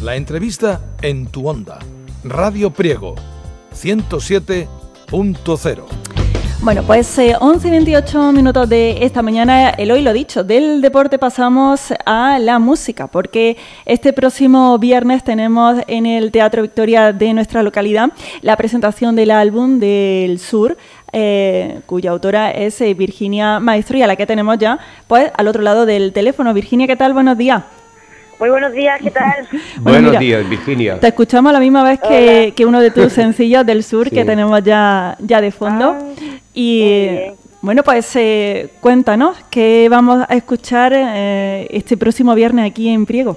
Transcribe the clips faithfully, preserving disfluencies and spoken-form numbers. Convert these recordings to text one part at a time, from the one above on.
La entrevista en tu onda. Radio Priego, ciento siete punto cero. Bueno, pues eh, once y veintiocho minutos de esta mañana, Eloy, lo dicho, del deporte pasamos a la música, porque este próximo viernes tenemos en el Teatro Victoria de nuestra localidad la presentación del álbum del Sur, eh, cuya autora es eh, Virginia Maestro, y a la que tenemos ya pues al otro lado del teléfono. Virginia, ¿qué tal? Buenos días. Muy buenos días, ¿qué tal? Bueno, Buenos mira, días, Virginia. Te escuchamos a la misma vez que, que uno de tus sencillos del Sur, sí, que tenemos ya, ya de fondo. Ah, y bueno, pues eh, cuéntanos, ¿qué vamos a escuchar eh, este próximo viernes aquí en Priego?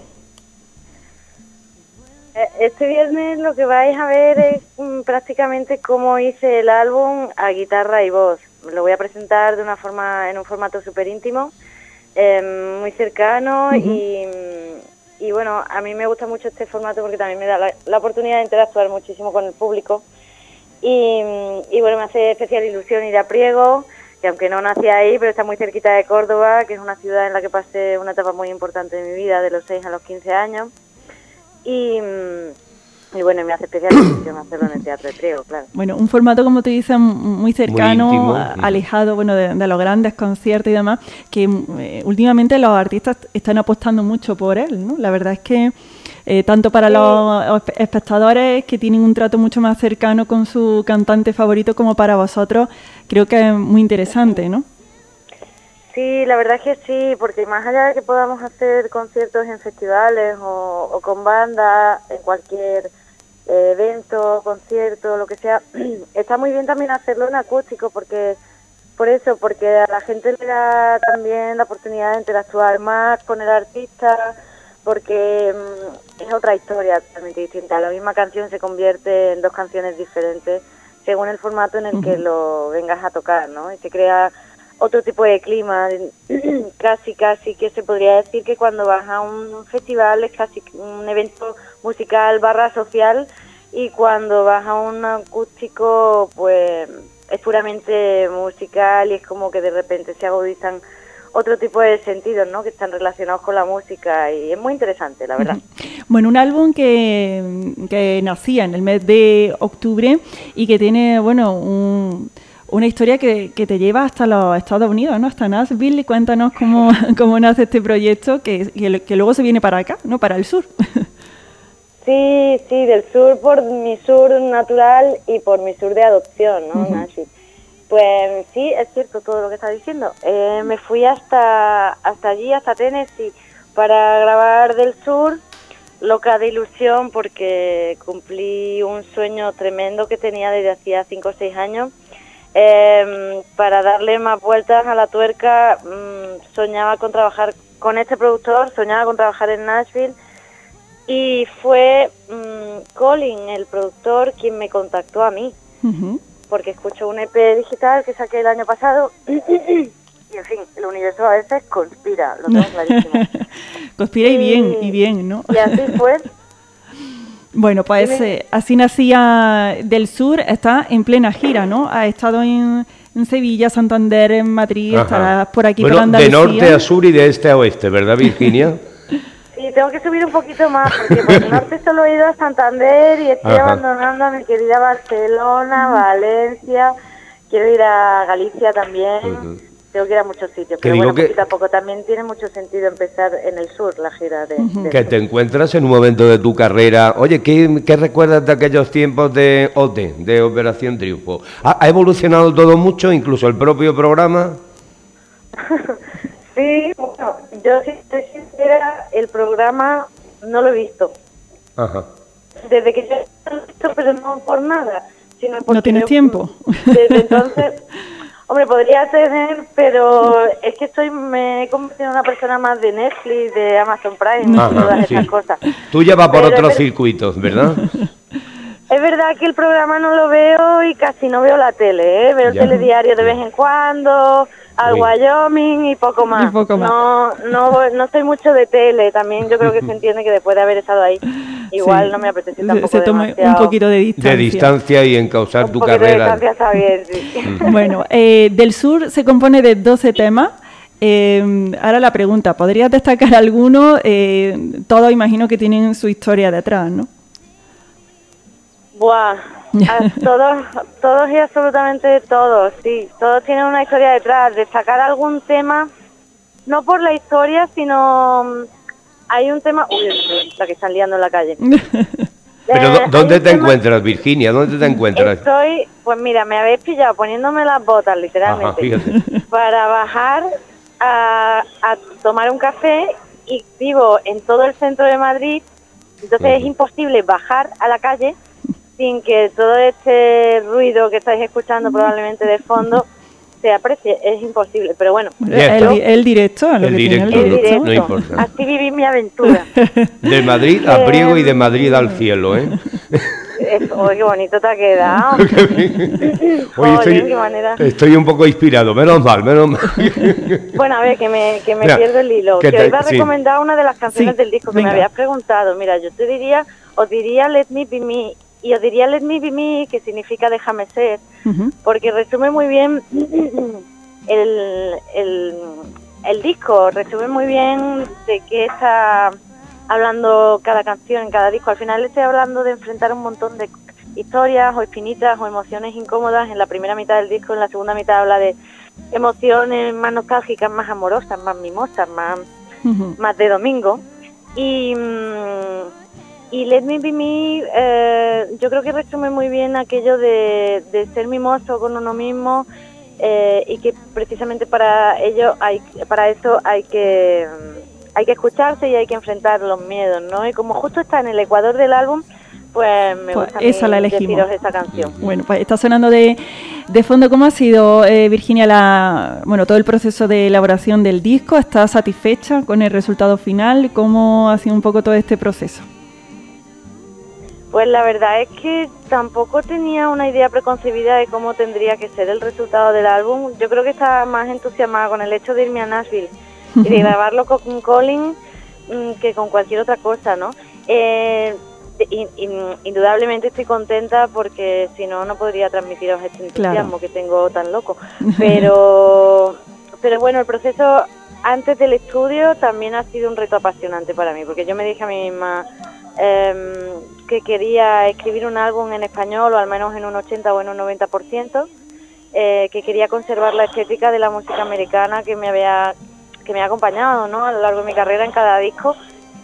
Este viernes lo que vais a ver es um, prácticamente cómo hice el álbum a guitarra y voz. Lo voy a presentar de una forma, en un formato súper íntimo, eh, muy cercano. Uh-huh. y... Y bueno, a mí me gusta mucho este formato porque también me da la, la oportunidad de interactuar muchísimo con el público. Y, y bueno, me hace especial ilusión ir a Priego, que aunque no nací ahí, pero está muy cerquita de Córdoba, que es una ciudad en la que pasé una etapa muy importante de mi vida, de los seis a los quince años. Y, y bueno, me hace especial ilusión hacerlo en el Teatro de Priego, claro. Bueno, un formato, como te dicen, muy cercano, muy íntimo, alejado, bueno, de, de los grandes conciertos y demás, que eh, últimamente los artistas están apostando mucho por él, ¿no? La verdad es que eh, tanto para sí. los espectadores, que tienen un trato mucho más cercano con su cantante favorito, como para vosotros, creo que es muy interesante, ¿no? Sí, la verdad es que sí, porque más allá de que podamos hacer conciertos en festivales o, o con bandas, en cualquier eh, evento, concierto, lo que sea, está muy bien también hacerlo en acústico, porque por eso, porque a la gente le da también la oportunidad de interactuar más con el artista, porque um, es otra historia totalmente distinta. La misma canción se convierte en dos canciones diferentes según el formato en el uh-huh. que lo vengas a tocar, ¿no? Y se crea otro tipo de clima, casi, casi que se podría decir que cuando vas a un festival es casi un evento musical barra social, y cuando vas a un acústico pues es puramente musical, y es como que de repente se agudizan otro tipo de sentidos, ¿no?, que están relacionados con la música, y es muy interesante, la verdad. Bueno, un álbum que, que nacía en el mes de octubre y que tiene, bueno, un... una historia que, que te lleva hasta los Estados Unidos, ¿no? Hasta Nashville. Y cuéntanos cómo, cómo nace este proyecto, que, que, que luego se viene para acá, ¿no? Para el sur. Sí, sí, del sur por mi sur natural y por mi sur de adopción, ¿no? Uh-huh. Nashville. Pues sí, es cierto todo lo que estás diciendo. Eh, me fui hasta, hasta allí, hasta Tennessee, para grabar del sur, loca de ilusión, porque cumplí un sueño tremendo que tenía desde hacía cinco o seis años. Eh, para darle más vueltas a la tuerca, mmm, soñaba con trabajar con este productor, soñaba con trabajar en Nashville, y fue mmm, Colin, el productor, quien me contactó a mí, uh-huh. porque escuchó un E P digital que saqué el año pasado y, en fin, el universo a veces conspira, lo tengo clarísimo. Conspira y, y bien, y bien, ¿no? Y así fue. Bueno, pues eh, así nacía del sur, está en plena gira, ¿no? Ha estado en, en Sevilla, Santander, en Madrid, Ajá. estará por aquí, bueno, por Andalucía. De norte a sur y de este a oeste, ¿verdad, Virginia? Sí, tengo que subir un poquito más, porque por el norte solo he ido a Santander y estoy Ajá. abandonando a mi querida Barcelona, Valencia, quiero ir a Galicia también. Uh-huh. Tengo que ir a muchos sitios, pero bueno, poquito a poco también tiene mucho sentido empezar en el sur, la gira de... Uh-huh. de que sur. Te encuentras en un momento de tu carrera. Oye, ¿qué, qué recuerdas de aquellos tiempos de O T, de Operación Triunfo? ¿Ha, ha evolucionado todo mucho, incluso el propio programa? Sí, bueno, yo si estoy sincera, el programa no lo he visto. Ajá. Desde que yo lo he visto, pero no por nada, sino porque... ¿No tienes yo, tiempo? Desde entonces... Hombre, podría tener, pero es que estoy me he convertido en una persona más de Netflix, de Amazon Prime, Ajá, y todas sí. esas cosas. Tú ya vas por pero otros es circuitos, ¿verdad? Es verdad que el programa no lo veo y casi no veo la tele, ¿eh? Veo el ya. telediario de vez en cuando, al Uy. Wyoming y poco más. Y poco más. No, no, no soy mucho de tele, también yo creo que se entiende que después de haber estado ahí, igual sí. no me apetece tampoco se, se toma demasiado. un poquito de distancia. De distancia y encauzar un tu carrera. carrera. De distancia está bien, sí. Bueno, eh, del sur se compone de doce temas. Eh, ahora la pregunta, ¿podrías destacar alguno? Eh, todos imagino que tienen su historia detrás, ¿no? Buah, a todos, todos y absolutamente todos, sí. Todos tienen una historia detrás. Destacar algún tema, no por la historia, sino... Hay un tema... Uy, la que están liando en la calle. Pero Eh, ¿dónde hay un te tema- encuentras, Virginia? ¿Dónde te encuentras? Estoy, pues mira, me habéis pillado poniéndome las botas, literalmente, Ajá, fíjate. para bajar a, a tomar un café, y vivo en todo el centro de Madrid, entonces Ujú. es imposible bajar a la calle sin que todo este ruido que estáis escuchando probablemente de fondo se aprecie, es imposible, pero bueno, Bueno, Ya el, está. di- el directo, a lo El que tiene directo, el el no- directo. no importa. así viví mi aventura. De Madrid a Priego y de Em, Madrid al cielo, ¿eh? Es- Oye, qué bonito te ha quedado. Oye, Jolín, estoy, qué manera. estoy un poco inspirado, menos mal, menos mal. Bueno, a ver, que me, que me Mira, pierdo el hilo. que Que te- iba a sí. recomendar una de las canciones Sí, del disco que venga. me habías preguntado. Mira, yo te diría, os diría Let Me Be Me, y os diría Let Me Be Me, que significa déjame ser, Ujú. porque resume muy bien el, el, el disco, resume muy bien de qué está hablando cada canción en cada disco. Al final estoy hablando de enfrentar un montón de historias o espinitas o emociones incómodas en la primera mitad del disco. En la segunda mitad habla de emociones más nostálgicas, más amorosas, más mimosas, más, Ujú. más de domingo. Y, mm, y Let Me Be Me, eh, yo creo que resume muy bien aquello de, de ser mimoso con uno mismo, eh, y que precisamente para ello hay, para eso hay que hay que escucharse y hay que enfrentar los miedos, ¿no? Y como justo está en el ecuador del álbum, pues me Pues gusta a mí esa la elegimos. deciros esta canción. Bueno, pues está sonando de, de fondo. ¿Cómo ha sido, eh, Virginia, la, bueno, todo el proceso de elaboración del disco? ¿Estás satisfecha con el resultado final? ¿Cómo ha sido un poco todo este proceso? Pues la verdad es que tampoco tenía una idea preconcebida de cómo tendría que ser el resultado del álbum. Yo creo que estaba más entusiasmada con el hecho de irme a Nashville y de grabarlo con Colin mmm, que con cualquier otra cosa, ¿no? Eh, in, in, indudablemente estoy contenta porque si no, no podría transmitiros este entusiasmo Claro. que tengo tan loco. Pero, pero bueno, el proceso antes del estudio también ha sido un reto apasionante para mí, porque yo me dije a mí misma eh, que quería escribir un álbum en español, o al menos en un ochenta o en un noventa por ciento, eh, que quería conservar la estética de la música americana que me había que me ha acompañado, ¿no?, a lo largo de mi carrera en cada disco,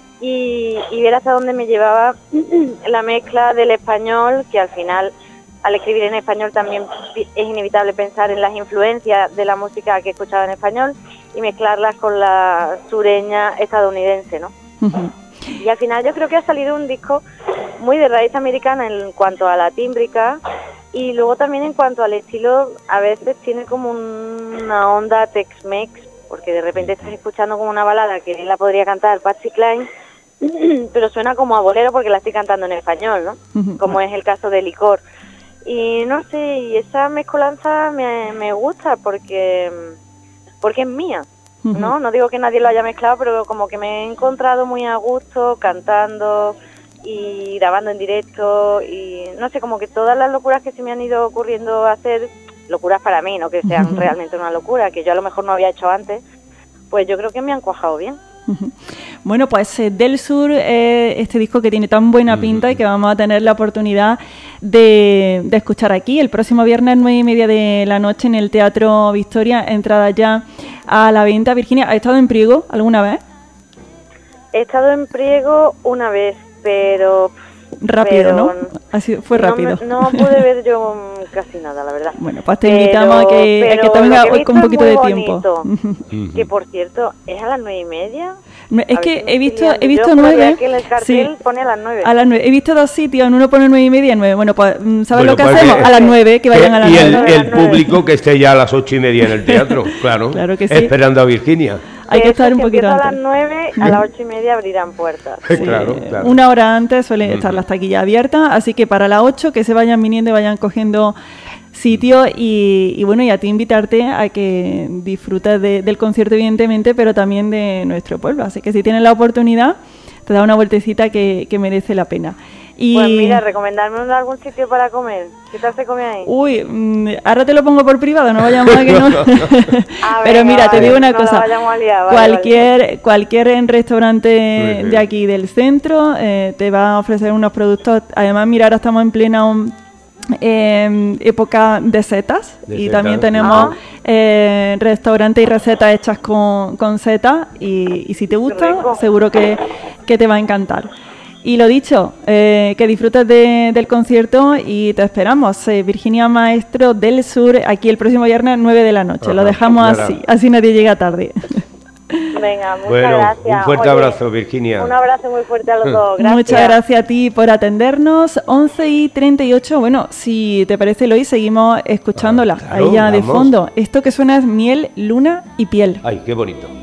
y, y ver hasta dónde me llevaba la mezcla del español, que al final, al escribir en español, también es inevitable pensar en las influencias de la música que escuchaba en español y mezclarlas con la sureña estadounidense, ¿no? Ujú. Y al final yo creo que ha salido un disco muy de raíz americana en cuanto a la tímbrica, y luego también en cuanto al estilo. A veces tiene como un- una onda Tex-Mex, porque de repente estás escuchando como una balada que la podría cantar Patsy Cline, pero suena como a bolero porque la estoy cantando en español, ¿no? Ujú. Como es el caso de Licor. Y no sé, y esa mezcolanza me, me gusta porque, porque es mía, ¿no? Ujú. No digo que nadie lo haya mezclado, pero como que me he encontrado muy a gusto cantando y grabando en directo, y no sé, como que todas las locuras que se me han ido ocurriendo hacer, locuras para mí, no que sean realmente una locura, que yo a lo mejor no había hecho antes, pues yo creo que me han cuajado bien. Ujú. Bueno, pues eh, Del Sur, eh, este disco que tiene tan buena pinta y que vamos a tener la oportunidad de, de escuchar aquí el próximo viernes nueve y media de la noche en el Teatro Victoria, entrada ya a la venta. Virginia, ¿has estado en Priego alguna vez? He estado en Priego una vez, pero... Rápido, pero ¿no? Así, fue no rápido. me- No, pude ver yo mm, casi nada, la verdad. Bueno, pues te Pero- invitamos a que, a que pero te vengas lo que he hoy con un visto poquito es de muy tiempo. bonito. Que por cierto, ¿es a las nueve y media? No, es A ver que si me he estoy visto, liando. he visto Yo juraría nueve. que en el cartel Sí, pone a las nueve. a las nueve. He visto dos sitios, en uno pone nueve y media y nueve. Bueno, pues, ¿sabes Bueno, lo que pues hacemos? que- A las nueve, que vayan a las y el, nueve. el público que esté ya a las ocho y media en el teatro, claro, Claro que sí. esperando a Virginia. Hay que De estar hecho, un si poquito empiezo a antes. las nueve, a las ocho y media abrirán puertas. Claro, claro. Una hora antes suelen estar las taquillas abiertas, así que para las ocho que se vayan viniendo y vayan cogiendo sitio, y, y bueno, y a ti invitarte a que disfrutes de- del concierto, evidentemente, pero también de nuestro pueblo. Así que si tienes la oportunidad, te da una vueltecita que, que merece la pena. Y... Pues mira, recomendarme un- algún sitio para comer. ¿Qué tal se come ahí? Uy, mm, ahora te lo pongo por privado, no vayamos a que no. Ah, Pero venga, mira, te vale, digo una no la cosa. vayamos a liar, vale, cualquier cualquier en restaurante Sí, sí. de aquí del centro eh, te va a ofrecer unos productos. Además, mira, ahora estamos en plena um, eh, época de setas De y setas. también tenemos Ah. eh, restaurantes y recetas hechas con, con setas y, y si te gusta, rico. seguro que, que te va a encantar. Y lo dicho, eh, que disfrutes de- del concierto y te esperamos. eh, Virginia Maestro del Sur, aquí el próximo viernes, nueve de la noche. Lo Ajá, dejamos claro. así, así nadie llega tarde. Venga, muchas Bueno, gracias. un fuerte Oye, abrazo, Virginia. Un abrazo muy fuerte a los dos. Gracias. Muchas gracias a ti por atendernos. once y treinta y ocho. Bueno, si te parece, Eloy, seguimos escuchándola. Ah, claro, ahí ya de vamos. fondo. Esto que suena es miel, luna y piel. Ay, qué bonito.